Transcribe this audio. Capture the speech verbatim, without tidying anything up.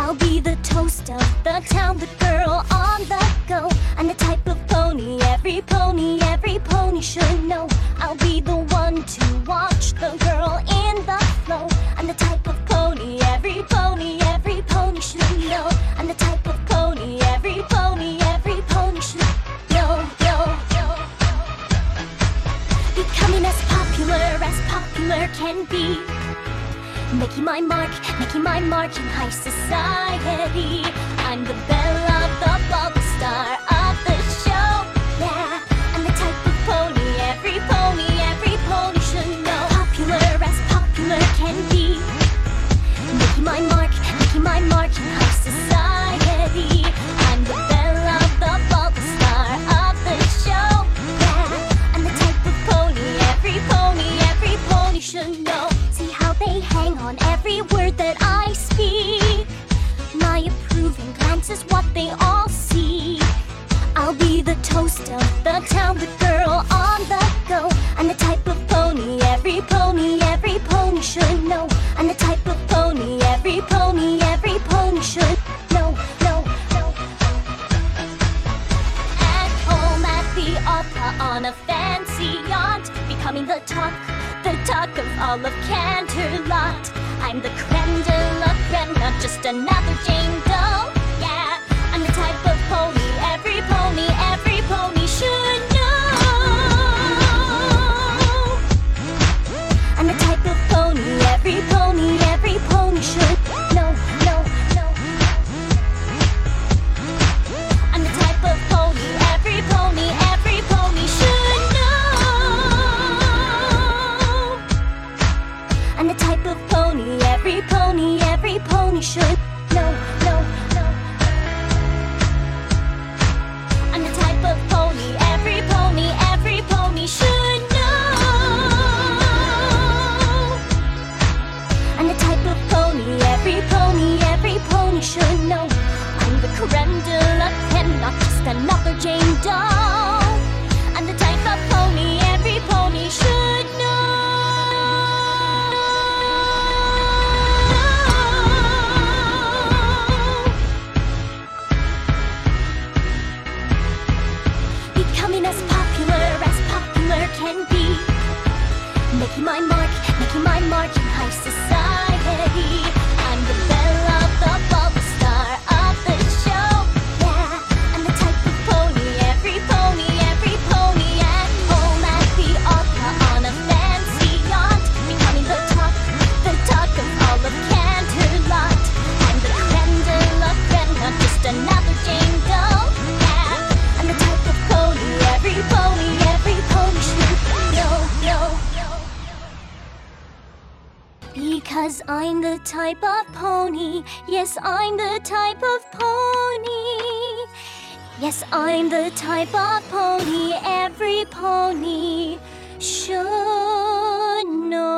I'll be the toast of the town, the girl on the go. I'm the type of pony every pony, every pony should know. I'll be the one to watch the girl in the flow. I'm the type of pony every pony, every pony should know. I'm the type of pony every pony, every pony should know. Yo, yo. Becoming as popular as popular can be. Making my mark, making my mark in high society. I'm the belle of the ball, the star of the show. Yeah, I'm the type of pony every pony, every pony should know. Popular as popular can be. Making my mark, making my mark in high society. I'm the belle of the ball, the star of the show. Yeah, I'm the type of pony every pony, every pony should know. See how they hang on every word that I speak. My approving glance is what they all see. I'll be the toast of the town, the girl on the go. I'm the type of pony every pony, every pony should know. I'm the type of pony every pony, every pony should know. No, no. At home at the opera on a fancy yacht, becoming the talk, the talk of all of Canterlot. I'm the creme de la creme, not just another Jane Doe. Yeah, I'm the type of pony every pony, every pony should know. I'm the type of pony every pony, every pony should know. No, no. I'm the type of pony every pony, every pony should know. I'm the type of pony every pony, every pony should know. No, no. I'm the type of pony every pony, every pony should know. I'm the type of pony every pony, every pony should know. I'm the creme de la creme, not just another Jane Doe. I'm the type of pony every pony should know. Becoming as popular as popular can be. Making my mark, making my mark in high society. I'm the belle of the ball, the star of the show. Yeah, I'm the type of pony every pony, every pony at home at the opera on a fancy yacht. Becoming the talk, the talk of all of Canterlot. I'm the creme de la creme, not just another Jane Doe. Yeah, I'm the type of pony every pony, every pony should know. No. Because I'm the type of pony. Yes, I'm the type of pony. Yes, I'm the type of pony every pony should know.